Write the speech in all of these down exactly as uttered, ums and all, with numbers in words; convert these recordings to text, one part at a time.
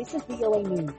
This is V O A News.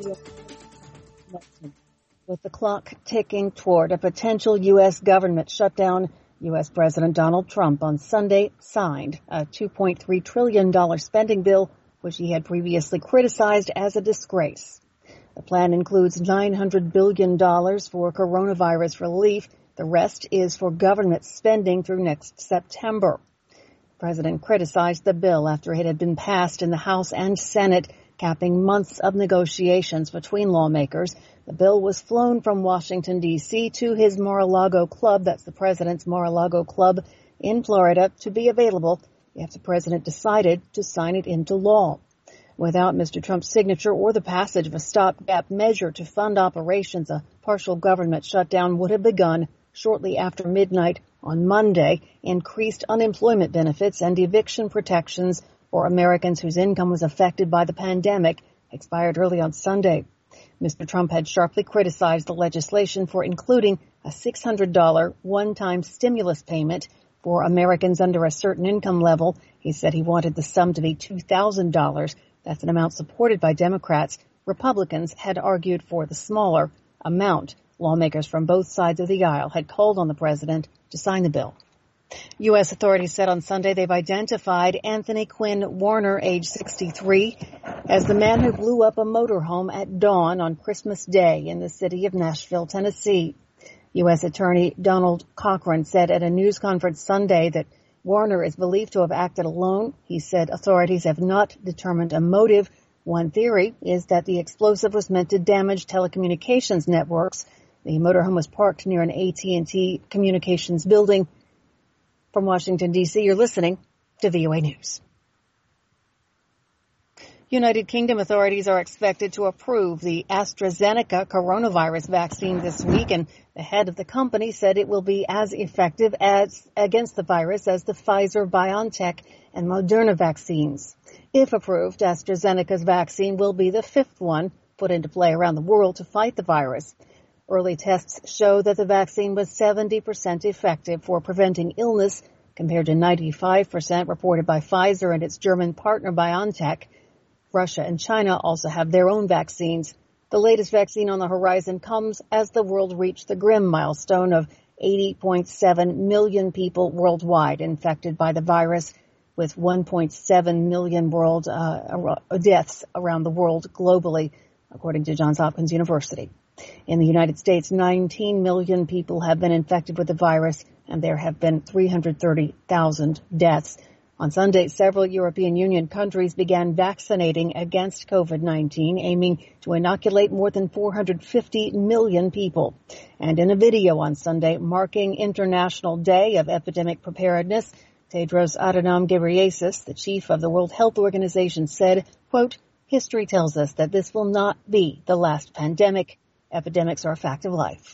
With the clock ticking toward a potential U S government shutdown, U S President Donald Trump on Sunday signed a two point three trillion dollars spending bill, which he had previously criticized as a disgrace. The plan includes nine hundred billion dollars for coronavirus relief. The rest is for government spending through next September. The president criticized the bill after it had been passed in the House and Senate, capping months of negotiations between lawmakers. The bill was flown from Washington, D C to his Mar-a-Lago club, that's the president's Mar-a-Lago club in Florida, to be available if the president decided to sign it into law. Without Mister Trump's signature or the passage of a stopgap measure to fund operations, a partial government shutdown would have begun shortly after midnight on Monday. Increased unemployment benefits and eviction protections for Americans whose income was affected by the pandemic expired early on Sunday. Mister Trump had sharply criticized the legislation for including a six hundred dollars one-time stimulus payment for Americans under a certain income level. He said he wanted the sum to be two thousand dollars. That's an amount supported by Democrats. Republicans had argued for the smaller amount. Lawmakers from both sides of the aisle had called on the president to sign the bill. U S authorities said on Sunday they've identified Anthony Quinn Warner, age sixty-three, as the man who blew up a motorhome at dawn on Christmas Day in the city of Nashville, Tennessee. U S Attorney Donald Cochran said at a news conference Sunday that Warner is believed to have acted alone. He said authorities have not determined a motive. One theory is that the explosive was meant to damage telecommunications networks. The motorhome was parked near an A T and T communications building. From Washington, D C, you're listening to V O A News. United Kingdom authorities are expected to approve the AstraZeneca coronavirus vaccine this week, and the head of the company said it will be as effective as against the virus as the Pfizer-BioNTech and Moderna vaccines. If approved, AstraZeneca's vaccine will be the fifth one put into play around the world to fight the virus. Early tests show that the vaccine was seventy percent effective for preventing illness, compared to ninety-five percent reported by Pfizer and its German partner BioNTech. Russia and China also have their own vaccines. The latest vaccine on the horizon comes as the world reached the grim milestone of eighty point seven million people worldwide infected by the virus, with one point seven million world uh, deaths around the world globally, according to Johns Hopkins University. In the United States, nineteen million people have been infected with the virus, and there have been three hundred thirty thousand deaths. On Sunday, several European Union countries began vaccinating against COVID nineteen, aiming to inoculate more than four hundred fifty million people. And in a video on Sunday marking International Day of Epidemic Preparedness, Tedros Adhanom Ghebreyesus, the chief of the World Health Organization, said, quote, "History tells us that this will not be the last pandemic. Epidemics are a fact of life."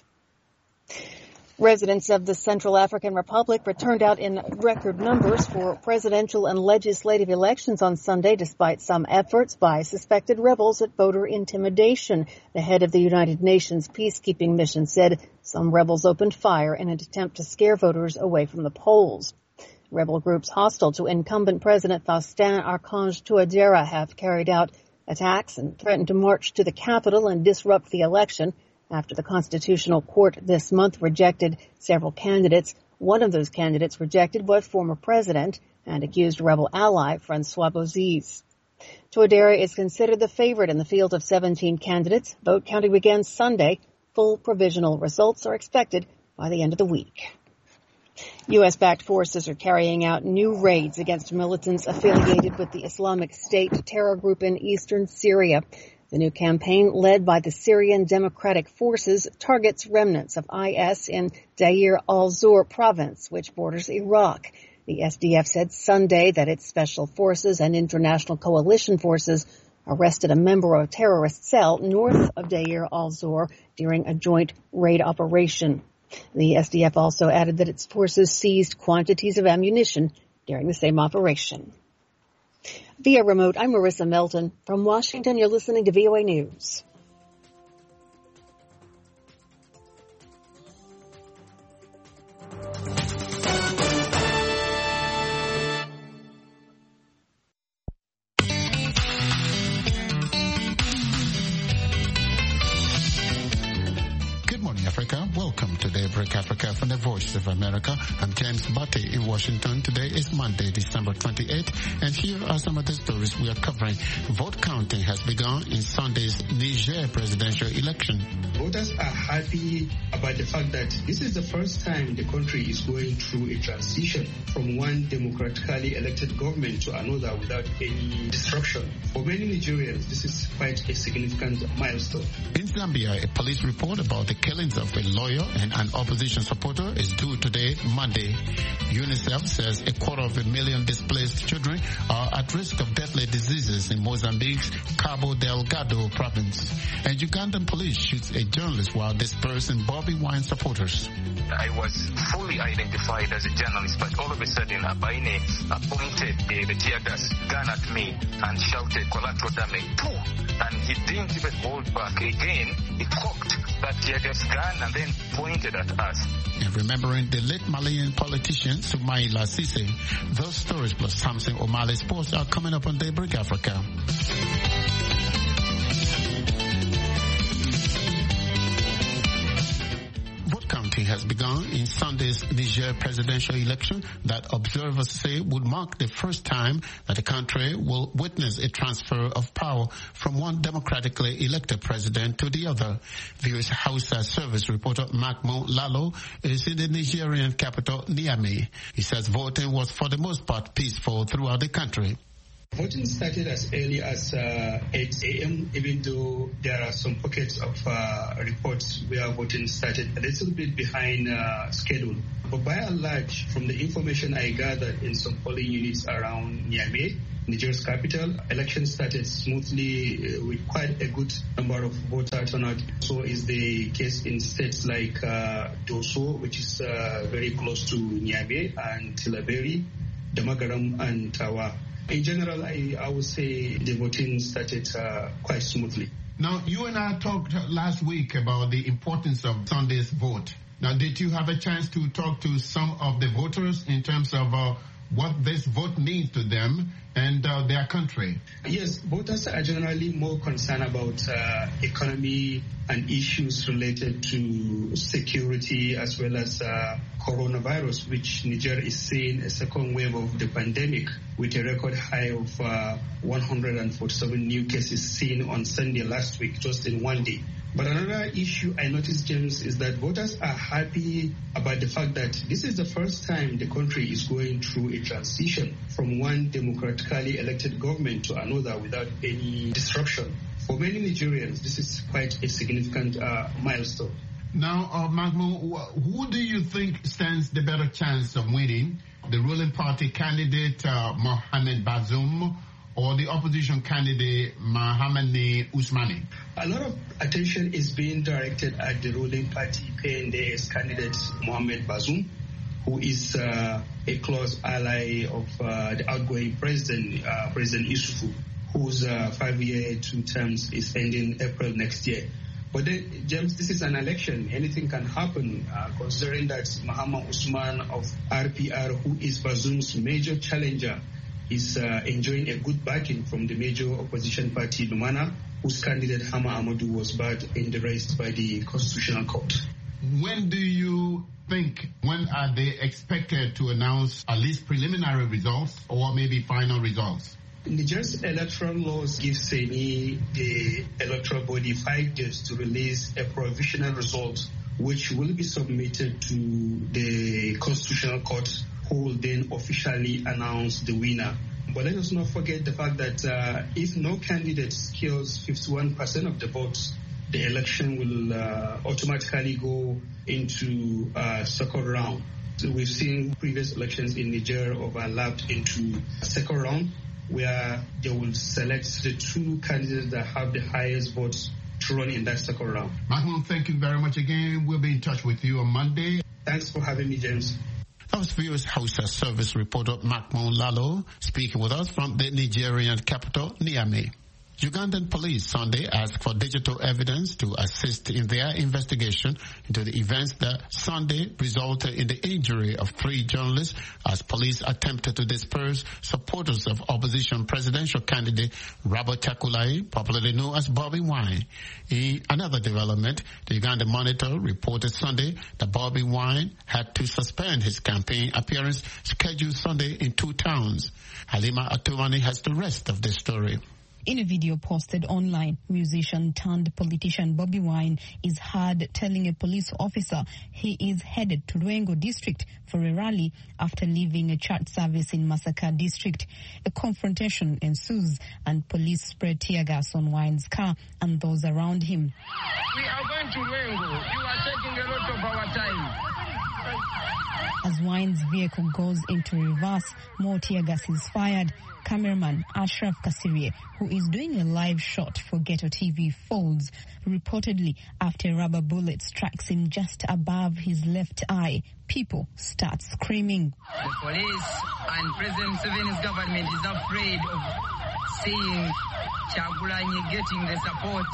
Residents of the Central African Republic returned out in record numbers for presidential and legislative elections on Sunday, despite some efforts by suspected rebels at voter intimidation. The head of the United Nations peacekeeping mission said some rebels opened fire in an attempt to scare voters away from the polls. Rebel groups hostile to incumbent President Faustin Archange Touadéra have carried out attacks and threatened to march to the capital and disrupt the election after the Constitutional Court this month rejected several candidates. One of those candidates rejected was former president and accused rebel ally Francois Bozizé. Touadéra is considered the favorite in the field of seventeen candidates. Vote counting begins Sunday. Full provisional results are expected by the end of the week. U S-backed forces are carrying out new raids against militants affiliated with the Islamic State terror group in eastern Syria. The new campaign, led by the Syrian Democratic Forces, targets remnants of I S in Deir al-Zor province, which borders Iraq. The S D F said Sunday that its special forces and international coalition forces arrested a member of a terrorist cell north of Deir al-Zor during a joint raid operation. The S D F also added that its forces seized quantities of ammunition during the same operation. Via remote, I'm Marissa Melton. From Washington, you're listening to V O A News. from the Voice of America. I'm James Batty in Washington. Today is Monday, December twenty-eighth, and here are some of the stories we are covering. Vote counting has begun in Sunday's Niger presidential election. Voters are happy about the fact that this is the first time the country is going through a transition from one democratically elected government to another without any disruption. For many Nigerians, this is quite a significant milestone. In Zambia, a police report about the killings of a lawyer and an opposition supporter is due today, Monday. UNICEF says a quarter of a million displaced children are at risk of deadly diseases in Mozambique's Cabo Delgado province. And Ugandan police shoots a journalist while dispersing Bobby Wine supporters. I was fully identified as a journalist, but all of a sudden Abaine pointed uh, the tear gas gun at me and shouted collateral damage, pooh! And he didn't even hold back. Again, he cocked that tear gas gun and then pointed at us. And remembering the late Malian politician Soumaïla Cissé, those stories plus Samson O'Malley Sports are coming up on Daybreak Africa. Has begun in Sunday's Niger presidential election that observers say would mark the first time that the country will witness a transfer of power from one democratically elected president to the other. V O's Hausa service reporter Mahmoud Lalo is in the Nigerian capital Niamey. He says voting was for the most part peaceful throughout the country. Voting started as early as uh, eight a.m., even though there are some pockets of uh, reports where voting started a little bit behind uh, schedule. But by and large, from the information I gathered in some polling units around Niamey, Niger's capital, elections started smoothly uh, with quite a good number of voter turnout. So is the case in states like uh, Dosso, which is uh, very close to Niamey, and Tilaberi, Damagaram, and Tawa. In general, I, I would say the voting started uh, quite smoothly. Now, you and I talked last week about the importance of Sunday's vote. Now, did you have a chance to talk to some of the voters in terms of uh, what this vote means to them and uh, their country? Yes, voters are generally more concerned about uh, economy and issues related to security as well as uh, coronavirus, which Niger is seeing a second wave of the pandemic with a record high of uh, one hundred forty-seven new cases seen on Sunday last week, just in one day. But another issue I noticed, James, is that voters are happy about the fact that this is the first time the country is going through a transition from one democratically elected government to another without any disruption. For many Nigerians, this is quite a significant uh, milestone. Now, uh, Mahmoud, who do you think stands the better chance of winning? The ruling party candidate, uh, Mohamed Bazoum, or the opposition candidate, Mahamadou Ousmane? A lot of attention is being directed at the ruling party P N D S candidate, Mohamed Bazoum, who is uh, a close ally of uh, the outgoing president, uh, President Issoufou, whose uh, five-year two terms is ending April next year. But then, James, this is an election. Anything can happen, uh, considering that Mahamadou Ousmane of R P R, who is Bazoum's major challenger, is uh, enjoying a good backing from the major opposition party, Lumana, whose candidate, Hama Amadou, was barred in the race by the Constitutional Court. When do you think, when are they expected to announce at least preliminary results or maybe final results? Niger's electoral laws give Seni, the electoral body, five days to release a provisional result, which will be submitted to the Constitutional Court, who will then officially announce the winner. But let us not forget the fact that uh, if no candidate secures fifty-one percent of the votes, the election will uh, automatically go into uh, second round. So we've seen previous elections in Niger overlapped into second round, where they will select the two candidates that have the highest votes to run in that second round. Mahmoud, thank you very much again. We'll be in touch with you on Monday. Thanks for having me, James. That was V O's Hausa service reporter Mahmoud Lalo speaking with us from the Nigerian capital, Niamey. Ugandan police Sunday asked for digital evidence to assist in their investigation into the events that Sunday resulted in the injury of three journalists as police attempted to disperse supporters of opposition presidential candidate Robert Kyagulanyi, popularly known as Bobi Wine. In another development, the Uganda Monitor reported Sunday that Bobi Wine had to suspend his campaign appearance scheduled Sunday in two towns. Halima Atumani has the rest of the story. In a video posted online, musician turned politician Bobi Wine is heard telling a police officer he is headed to Rwengo district for a rally after leaving a church service in Masaka district. A confrontation ensues and police spray tear gas on Wine's car and those around him. We are going to Rwengo. You are taking a lot of our time. As Wine's vehicle goes into reverse, more tear gas is fired. Cameraman Ashraf Kasirye, who is doing a live shot for Ghetto T V, folds, reportedly after a rubber bullet strikes him just above his left eye. People start screaming. The police and President Museveni's government is afraid of seeing Kyagulanyi getting the support.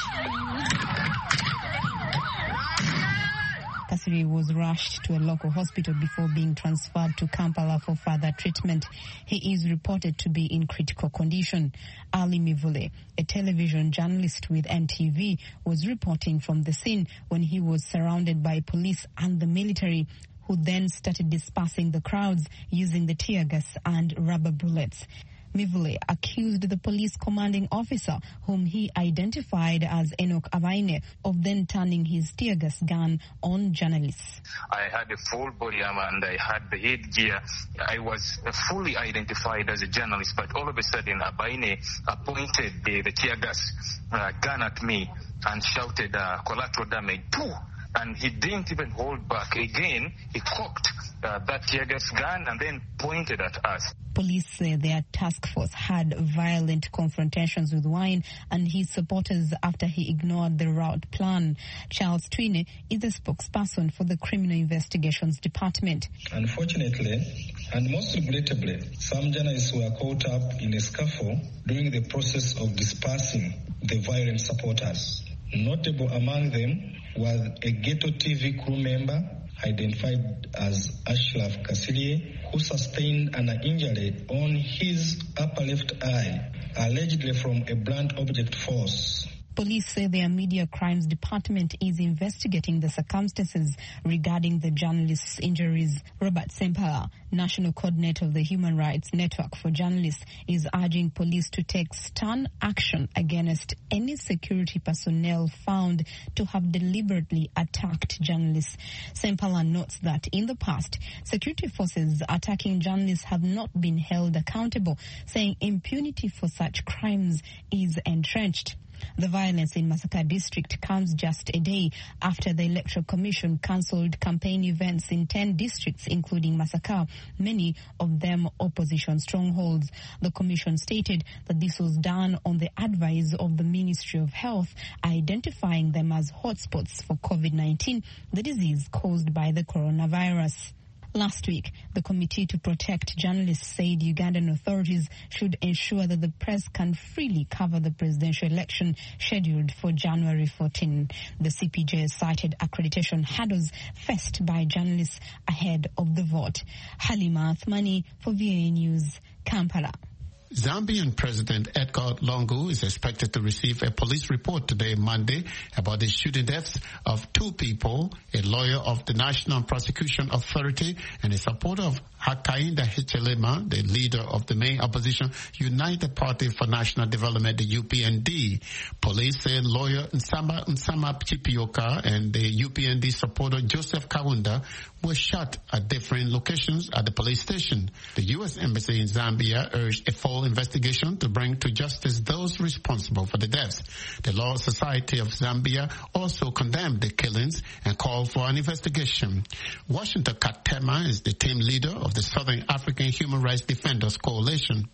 Kasirye was rushed to a local hospital before being transferred to Kampala for further treatment. He is reported to be in critical condition. Ali Mivule, a television journalist with N T V, was reporting from the scene when he was surrounded by police and the military, who then started dispersing the crowds using the tear gas and rubber bullets. Mivule accused the police commanding officer, whom he identified as Enoch Abaine, of then turning his tear gas gun on journalists. I had a full body armor and I had the headgear. I was fully identified as a journalist, but all of a sudden Abaine pointed the, the tear gas uh, gun at me and shouted uh, collateral damage. Pooh! And he didn't even hold back. Again, he cocked uh, that tear gas gun and then pointed at us. Police say their task force had violent confrontations with Wine and his supporters after he ignored the route plan. Charles Twine is a spokesperson for the Criminal Investigations Department. Unfortunately, and most regrettably, some journalists were caught up in a scuffle during the process of dispersing the violent supporters. Notable among them was a Ghetto T V crew member identified as Ashraf Kasirye, who sustained an injury on his upper left eye, allegedly from a blunt object force. Police say their media crimes department is investigating the circumstances regarding the journalist's injuries. Robert Sempala, national coordinator of the Human Rights Network for Journalists, is urging police to take stern action against any security personnel found to have deliberately attacked journalists. Sempala notes that in the past, security forces attacking journalists have not been held accountable, saying impunity for such crimes is entrenched. The violence in Masaka district comes just a day after the Electoral Commission cancelled campaign events in ten districts, including Masaka, many of them opposition strongholds. The Commission stated that this was done on the advice of the Ministry of Health, identifying them as hotspots for COVID nineteen, the disease caused by the coronavirus. Last week, the Committee to Protect Journalists said Ugandan authorities should ensure that the press can freely cover the presidential election scheduled for January fourteenth. The C P J cited accreditation hurdles faced by journalists ahead of the vote. Halima Athmani for V A News, Kampala. Zambian President Edgar Lungu is expected to receive a police report today, Monday, about the shooting deaths of two people, a lawyer of the National Prosecution Authority and a supporter of Hakainde Hichilema, the leader of the main opposition United Party for National Development, the U P N D. Police say lawyer Nsama Nsama Chipioka and the U P N D supporter Joseph Kawunda were shot at different locations at the police station. The U S Embassy in Zambia urged a full investigation to bring to justice those responsible for the deaths. The Law Society of Zambia also condemned the killings and called for an investigation. Washington Katema is the team leader of the Southern African Human Rights Defenders Coalition.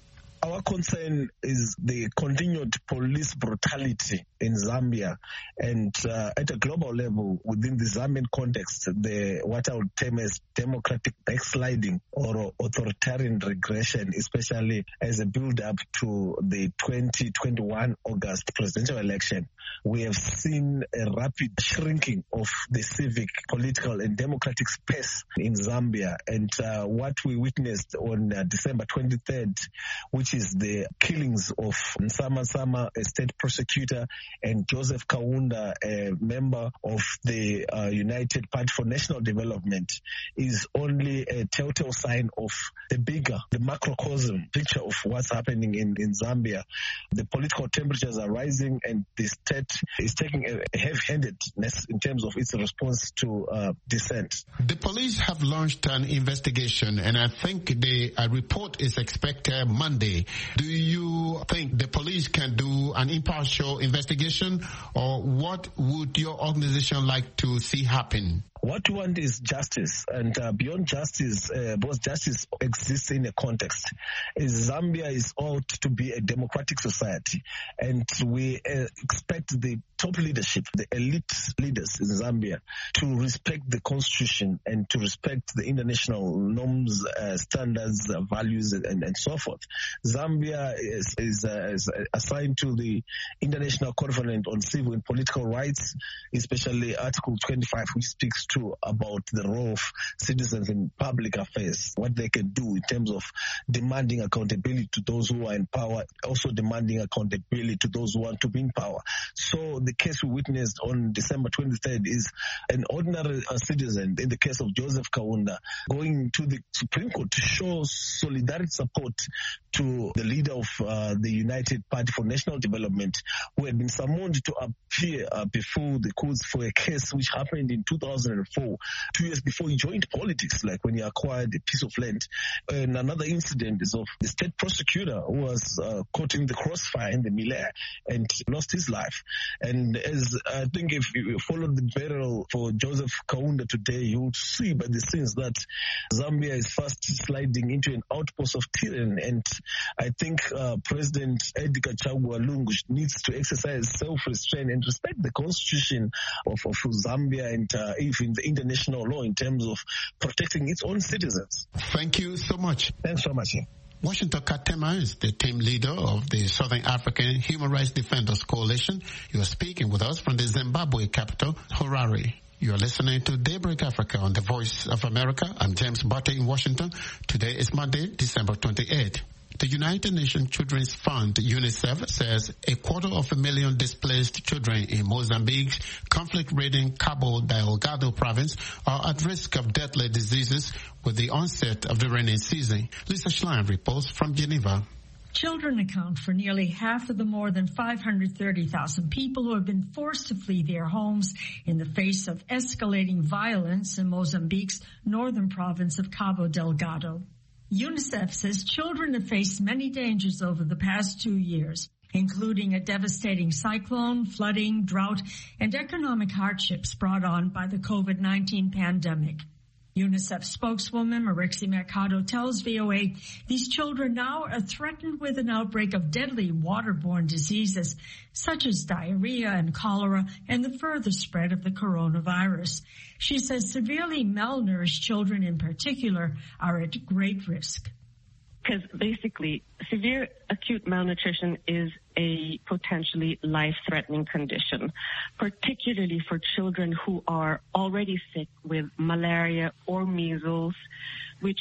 Our concern is the continued police brutality in Zambia, and uh, at a global level, within the Zambian context, the what I would term as democratic backsliding or authoritarian regression, especially as a build-up to the twenty twenty-one August presidential election. We have seen a rapid shrinking of the civic, political, and democratic space in Zambia, and uh, what we witnessed on uh, December twenty-third, which is the killings of Nsama Sama, a state prosecutor, and Joseph Kaunda, a member of the uh, United Party for National Development, is only a telltale sign of the bigger, the macrocosm picture of what's happening in, in Zambia. The political temperatures are rising, and the state is taking a heavy-handedness in terms of its response to uh, dissent. The police have launched an investigation, and I think the uh, report is expected Monday. Do you think the police can do an impartial investigation, or what would your organization like to see happen? What we want is justice, and uh, beyond justice, uh, because justice exists in a context, is Zambia is ought to be a democratic society, and we uh, expect the top leadership, the elite leaders in Zambia, to respect the constitution and to respect the international norms, uh, standards, uh, values, and, and so forth. Zambia is, is, uh, is assigned to the International Covenant on Civil and Political Rights, especially Article twenty-five, which speaks to about the role of citizens in public affairs, what they can do in terms of demanding accountability to those who are in power, also demanding accountability to those who want to be in power. So the case we witnessed on December twenty-third is an ordinary uh, citizen, in the case of Joseph Kaunda, going to the Supreme Court to show solidarity support to the leader of uh, the United Party for National Development, who had been summoned to appear uh, before the courts for a case which happened in two thousand four, two years before he joined politics, like when he acquired a piece of land. And another incident is of the state prosecutor who was uh, caught in the crossfire in the Mille and lost his life. And as I think if you followed the burial for Joseph Kaunda today, you would see by the scenes that Zambia is fast sliding into an outpost of tyranny. And I think uh, President Edgar Chagwa Lungu needs to exercise self-restraint and respect the constitution of, of Zambia and uh, even the international law in terms of protecting its own citizens. Thank you so much. Thanks so much. Washington Katema is the team leader of the Southern African Human Rights Defenders Coalition. You are speaking with us from the Zimbabwe capital, Harare. You are listening to Daybreak Africa on the Voice of America. I'm James Butte in Washington. Today is Monday, December twenty-eighth. The United Nations Children's Fund, UNICEF, says a quarter of a million displaced children in Mozambique's conflict-ridden Cabo Delgado province are at risk of deadly diseases with the onset of the rainy season. Lisa Schlein reports from Geneva. Children account for nearly half of the more than five hundred thirty thousand people who have been forced to flee their homes in the face of escalating violence in Mozambique's northern province of Cabo Delgado. UNICEF says children have faced many dangers over the past two years, including a devastating cyclone, flooding, drought, and economic hardships brought on by the COVID nineteen pandemic. UNICEF spokeswoman Marixie Mercado tells V O A these children now are threatened with an outbreak of deadly waterborne diseases such as diarrhea and cholera and the further spread of the coronavirus. She says severely malnourished children in particular are at great risk. Because basically, severe acute malnutrition is a potentially life-threatening condition, particularly for children who are already sick with malaria or measles, which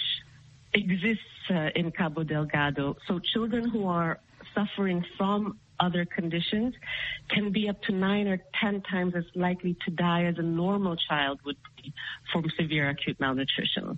exists uh, in Cabo Delgado. So children who are suffering from other conditions can be up to nine or ten times as likely to die as a normal child would be from severe acute malnutrition.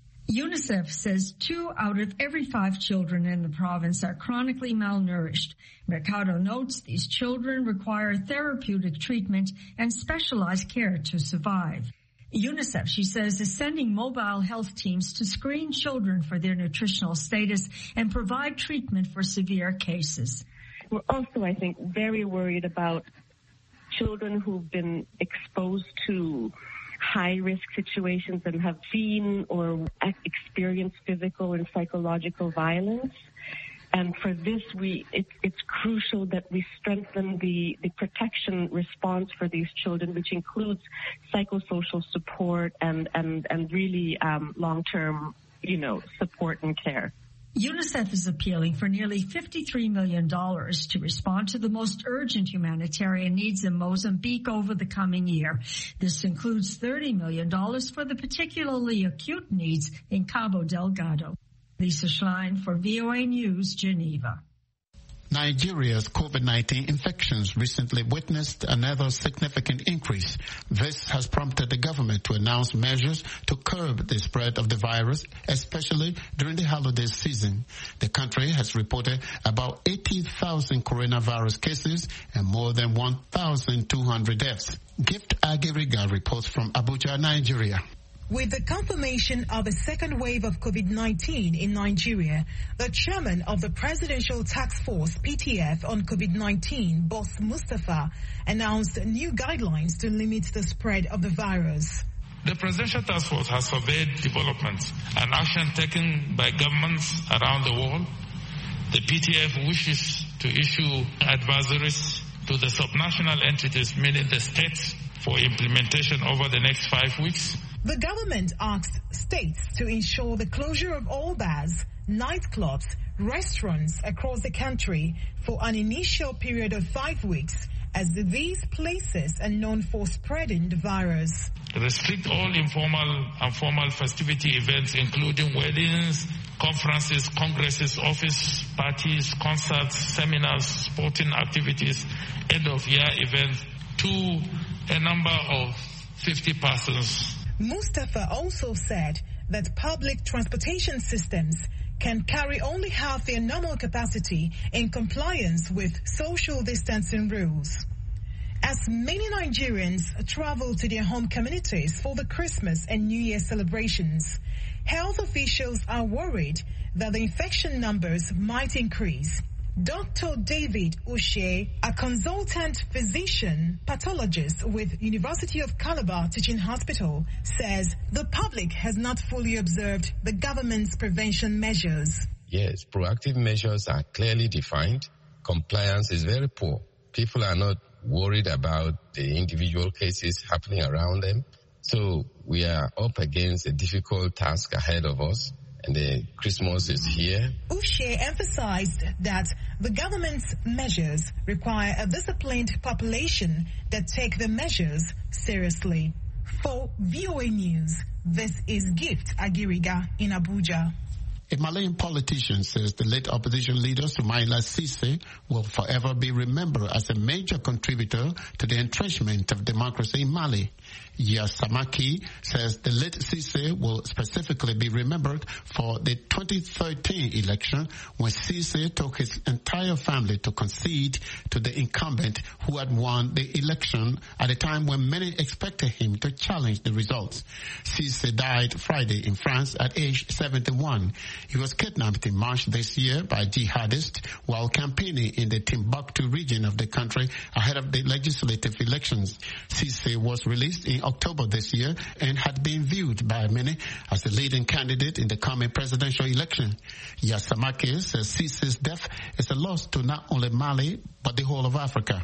UNICEF says two out of every five children in the province are chronically malnourished. Mercado notes these children require therapeutic treatment and specialized care to survive. UNICEF, she says, is sending mobile health teams to screen children for their nutritional status and provide treatment for severe cases. We're also, I think, very worried about children who've been exposed to high-risk situations and have seen or experienced physical and psychological violence. And for this, we it, it's crucial that we strengthen the, the protection response for these children, which includes psychosocial support and, and, and really um, long-term, you know, support and care. UNICEF is appealing for nearly fifty-three million dollars to respond to the most urgent humanitarian needs in Mozambique over the coming year. This includes thirty million dollars for the particularly acute needs in Cabo Delgado. Lisa Schlein for V O A News, Geneva. Nigeria's COVID nineteen infections recently witnessed another significant increase. This has prompted the government to announce measures to curb the spread of the virus, especially during the holiday season. The country has reported about eighty thousand coronavirus cases and more than one thousand two hundred deaths. Gift Agiriga reports from Abuja, Nigeria. With the confirmation of a second wave of COVID nineteen in Nigeria, the chairman of the Presidential Task Force, P T F, on COVID nineteen, Boss Mustafa, announced new guidelines to limit the spread of the virus. The Presidential Task Force has surveyed developments and action taken by governments around the world. The P T F wishes to issue advisories to the subnational entities, meaning the states, for implementation over the next five weeks. The government asked states to ensure the closure of all bars, nightclubs, restaurants across the country for an initial period of five weeks, as these places are known for spreading the virus. Restrict all informal and formal festivity events, including weddings, conferences, congresses, office parties, concerts, seminars, sporting activities, end-of-year events, to a number of fifty persons. Mustafa also said that public transportation systems can carry only half their normal capacity in compliance with social distancing rules. As many Nigerians travel to their home communities for the Christmas and New Year celebrations, health officials are worried that the infection numbers might increase. Doctor David Ushe, a consultant physician pathologist with University of Calabar Teaching Hospital, says the public has not fully observed the government's prevention measures. Yes, proactive measures are clearly defined. Compliance is very poor. People are not worried about the individual cases happening around them. So we are up against a difficult task ahead of us. And the Christmas is here. Ushe emphasized that the government's measures require a disciplined population that take the measures seriously. For V O A News, this is Gift Agiriga in Abuja. A Malian politician says the late opposition leader Soumaïla Cissé will forever be remembered as a major contributor to the entrenchment of democracy in Mali. Yasamaki says the late Cissé will specifically be remembered for the twenty thirteen election when Cissé took his entire family to concede to the incumbent who had won the election at a time when many expected him to challenge the results. Cissé died Friday in France at age seventy-one. He was kidnapped in March this year by jihadists while campaigning in the Timbuktu region of the country ahead of the legislative elections. Cissé was released in October this year and had been viewed by many as the leading candidate in the coming presidential election. Yasamaki says Cissé's death is a loss to not only Mali but the whole of Africa.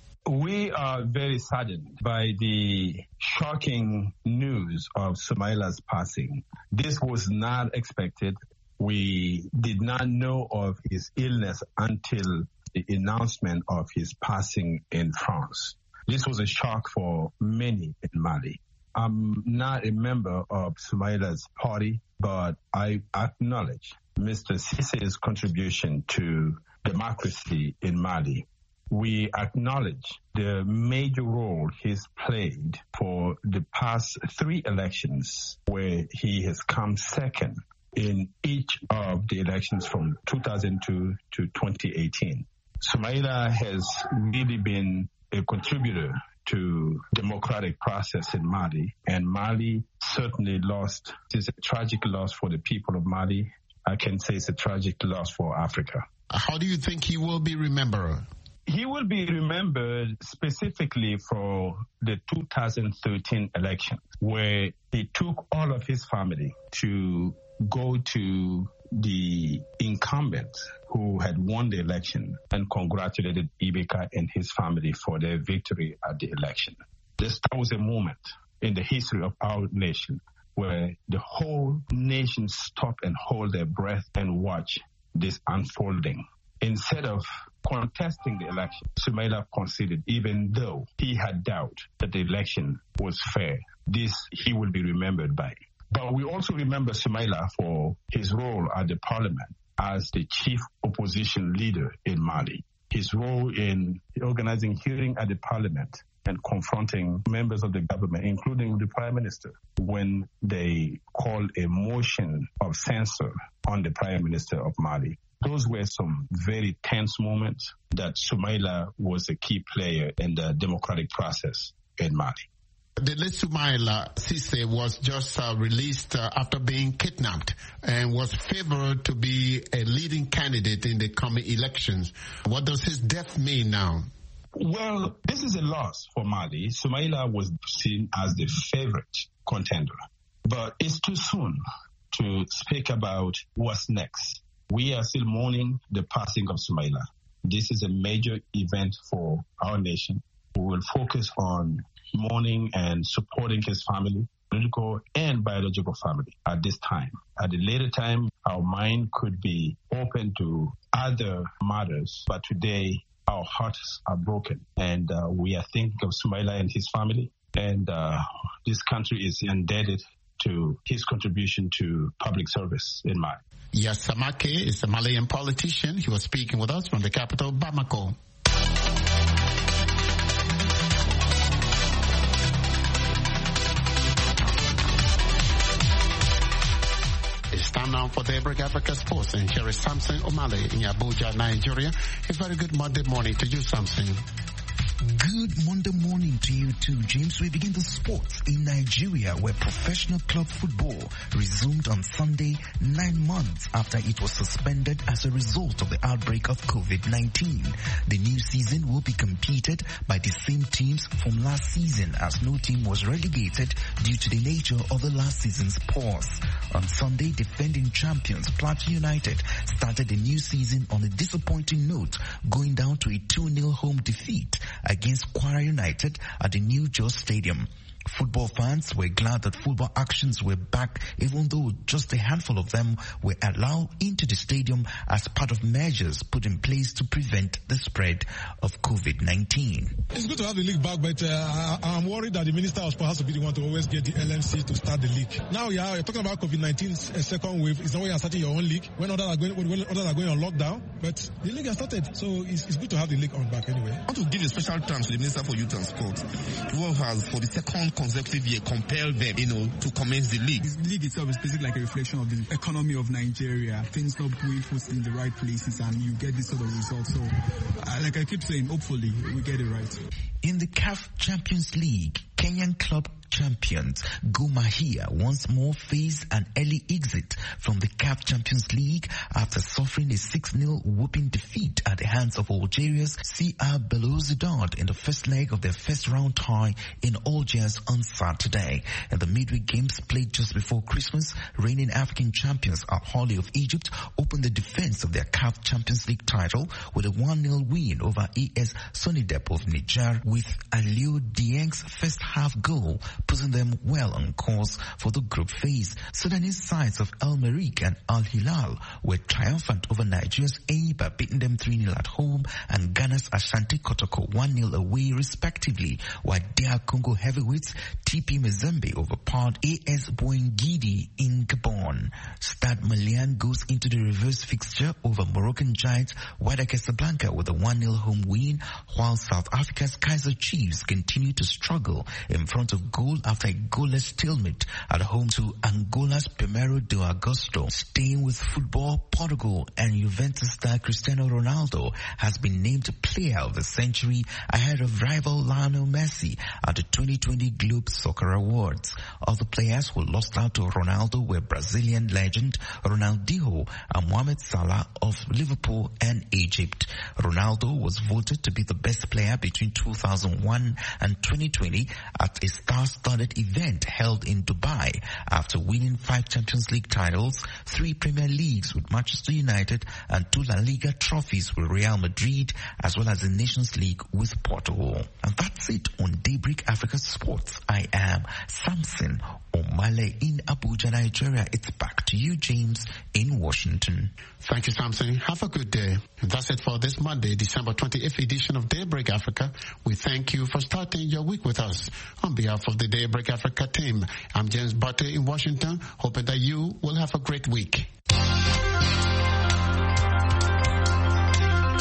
We are very saddened by the shocking news of Soumaïla's passing. This was not expected. We did not know of his illness until the announcement of his passing in France. This was a shock for many in Mali. I'm not a member of Soumaïla's party, but I acknowledge Mister Cissé's contribution to democracy in Mali. We acknowledge the major role he's played for the past three elections, where he has come second in each of the elections from two thousand two to twenty eighteen. Soumaïla has really been a contributor to democratic process in Mali, and Mali certainly lost. It's a tragic loss for the people of Mali. I can say it's a tragic loss for Africa. How do you think he will be remembered? He will be remembered specifically for the two thousand thirteen election, where he took all of his family to go to the incumbent who had won the election and congratulated Ibeka and his family for their victory at the election. This was a moment in the history of our nation where the whole nation stopped and hold their breath and watch this unfolding. Instead of contesting the election, Sumaila conceded, even though he had doubt that the election was fair. This he will be remembered by. But we also remember Sumaila for his role at the parliament as the chief opposition leader in Mali. His role in organizing hearing at the parliament and confronting members of the government, including the prime minister, when they called a motion of censure on the prime minister of Mali. Those were some very tense moments that Sumaila was a key player in the democratic process in Mali. The late Sumaila Cisse was just uh, released uh, after being kidnapped and was favored to be a leading candidate in the coming elections. What does his death mean now? Well, this is a loss for Mali. Sumaila was seen as the favorite contender. But it's too soon to speak about what's next. We are still mourning the passing of Sumaila. This is a major event for our nation. We will focus on mourning and supporting his family, political and biological family at this time. At a later time, our mind could be open to other matters, but today our hearts are broken, and uh, we are thinking of Sumaila and his family, and uh, this country is indebted to his contribution to public service in Mali. Yes, Samake is a Malian politician. He was speaking with us from the capital, Bamako. It's time now for Daybreak Africa Sports, and here is Samson Omale in Abuja, Nigeria. A very good Monday morning to you, Samson. Good Monday morning to you too, James. We begin the sports in Nigeria, where professional club football resumed on Sunday, nine months after it was suspended as a result of the outbreak of COVID nineteen. The new season will be competed by the same teams from last season, as no team was relegated due to the nature of the last season's pause. On Sunday, defending champions Plateau United started the new season on a disappointing note, going down to a two nil home defeat against Kwara United at the New Jos Stadium. Football fans were glad that football actions were back, even though just a handful of them were allowed into the stadium as part of measures put in place to prevent the spread of COVID nineteen. It's good to have the league back, but uh, I'm worried that the Minister of Sport has to be the one to always get the L M C to start the league. Now yeah, you're talking about COVID nineteen's uh, second wave. It's not where you're starting your own league when others are going, when others are going on lockdown, but the league has started, so it's, it's good to have the league on back anyway. I want to give a special thanks to the Minister for Youth and Sport, who has for the second consecutive year compelled them, you know, to commence the league. The league itself is basically like a reflection of the economy of Nigeria. Things not going in the right places, and you get this sort of result. So, uh, like I keep saying, hopefully we get it right. In the C A F Champions League, Kenyan club champions Gor Mahia once more face an early exit from the C A F Champions League after suffering a six nil whooping defeat at the hands of Algeria's C R Belouizdad in the first leg of their first round tie in Algiers on Saturday. In the midweek games played just before Christmas, reigning African champions Al Ahly of Egypt opened the defense of their C A F Champions League title with a one nil win over A S Sonidep of Niger, with Aliou Dieng's first half goal putting them well on course for the group phase. Sudanese sides of Al Merrikh and Al Hilal were triumphant over Nigeria's Eibar, beating them three nil at home, and Ghana's Ashanti Kotoko one nil away respectively, while D R Congo heavyweights T P Mazembe overpowered A S Boingidi in Gabon. Stade Malien goes into the reverse fixture over Moroccan giants Wydad Casablanca with a one nil home win, while South Africa's Kaizer Chiefs continue to struggle in front of goal after a goalless stalemate at home to Angola's Primeiro de Agosto. Staying with football, Portugal and Juventus star Cristiano Ronaldo has been named Player of the Century ahead of rival Lionel Messi at the twenty twenty Globe Soccer Awards. Other players who lost out to Ronaldo were Brazilian legend Ronaldinho and Mohamed Salah of Liverpool and Egypt. Ronaldo was voted to be the best player between two thousand one and twenty twenty at a Stars star-studded event held in Dubai after winning five Champions League titles, three Premier Leagues with Manchester United, and two La Liga trophies with Real Madrid, as well as the Nations League with Portugal. And that's it on Daybreak Africa Sports. I am Samson Omale in Abuja, Nigeria. It's back to you, James, in Washington. Thank you, Samson. Have a good day. That's it for this Monday, December twenty-eighth edition of Daybreak Africa. We thank you for starting your week with us. On behalf of the Daybreak Africa team, I'm James Butte in Washington, hoping that you will have a great week.